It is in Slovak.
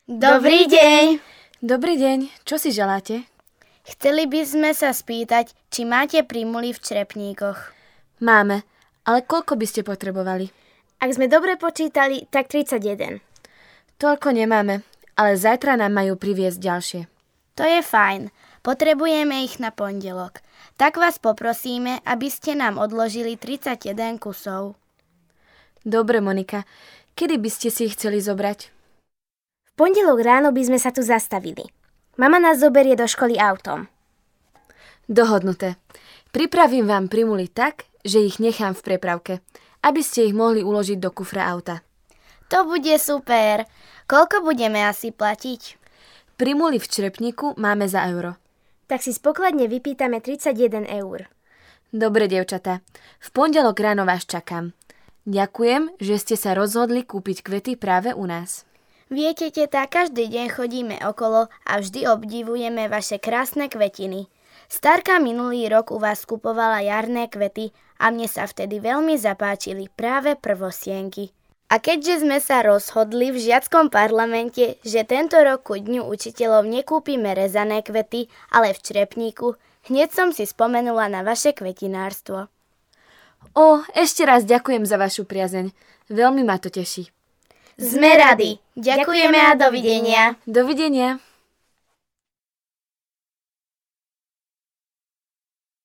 Dobrý deň. Dobrý deň, čo si želáte? Chceli by sme sa spýtať, či máte primuly v črepníkoch. Máme, ale koľko by ste potrebovali? Ak sme dobre počítali, tak 31. Toľko nemáme, ale zajtra nám majú priviesť ďalšie. To je fajn. Potrebujeme ich na pondelok. Tak vás poprosíme, aby ste nám odložili 31 kusov. Dobre, Monika. Kedy by ste si ich chceli zobrať? V pondelok ráno by sme sa tu zastavili. Mama nás zoberie do školy autom. Dohodnuté. Pripravím vám primuly tak, že ich nechám v prepravke, aby ste ich mohli uložiť do kufra auta. To bude super. Koľko budeme asi platiť? Primuly v črepníku máme za euro. Tak si spokladne vypýtame 31 eur. Dobre, dievčatá. V pondelok ráno vás čakám. Ďakujem, že ste sa rozhodli kúpiť kvety práve u nás. Viete, teta, každý deň chodíme okolo a vždy obdivujeme vaše krásne kvetiny. Starka minulý rok u vás kupovala jarné kvety a mne sa vtedy veľmi zapáčili práve prvosienky. A keďže sme sa rozhodli v žiackom parlamente, že tento rok ku dňu učiteľov nekúpime rezané kvety, ale v črepníku, hneď som si spomenula na vaše kvetinárstvo. Ešte raz ďakujem za vašu priazeň. Veľmi ma to teší. Sme radi. Ďakujeme a dovidenia. Dovidenia.